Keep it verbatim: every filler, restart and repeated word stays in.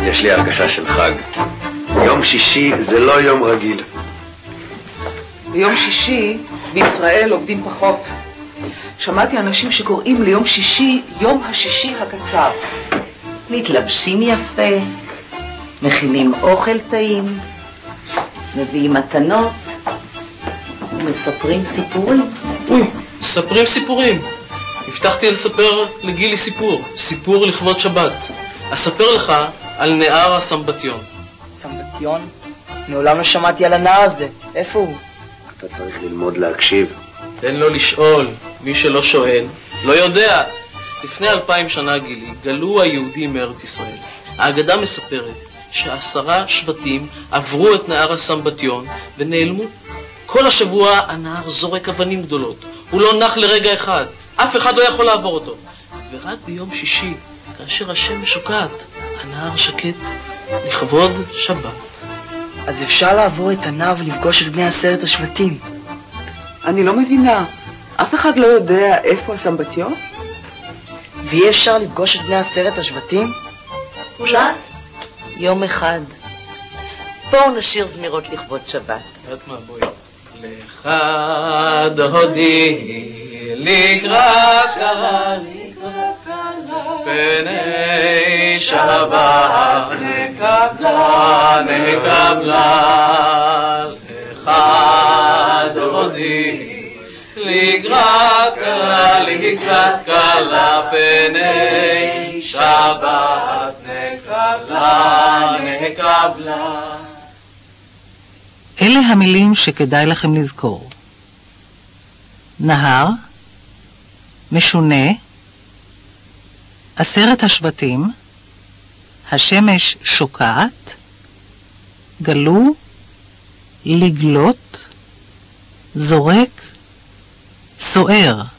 יש לי הרגשה של חג. יום שישי זה לא יום רגיל. ביום שישי בישראל עובדים פחות. שמעתי אנשים שקוראים ליום שישי יום השישי הקצר. מתלבשים יפה, מכינים אוכל טעים, מביאים מתנות ומספרים סיפורים. אוי, מספרים סיפורים. הבטחתי לספר לגילי סיפור, סיפור לכבוד שבת. אספר לך על נהר הסמבטיון. סמבטיון? מעולם לא שמעתי על הנהר הזה. איפה הוא? אתה צריך ללמוד להקשיב. תן לו לשאול. מי שלא שואל, לא יודע. לפני אלפיים שנה, גילי, גלו היהודים מארץ ישראל. האגדה מספרת שעשרה שבטים עברו את נהר הסמבטיון ונעלמו. כל השבוע הנהר זורק אבנים גדולות. הוא לא נח לרגע אחד. אף אחד לא יכול לעבור אותו. ורק ביום שישי, כאשר השמש שוקעת, הנהר שקט לכבוד שבת. אז אפשר לעבור את הנהר ולפגוש את בני עשרת השבטים. אני לא מבינה. אף אחד לא יודע איפה הסמבטיון? ואי אפשר לפגוש את בני עשרת השבטים? אולי יום אחד. בואו נשיר זמירות לכבוד שבת. את מה, בואי. לך דודי לקראת קלה, לקראת קלה, פני שבת נקבלה, נקבלה. לך דודי לקראת קלה, לקראת קלה, פני שבת נקבלה, נקבלה. אלה המילים שכדאי לכם לזכור. נהר, משונה, עשרת השבטים, השמש שוקעת, גלו, לגלות, זורק, סוער.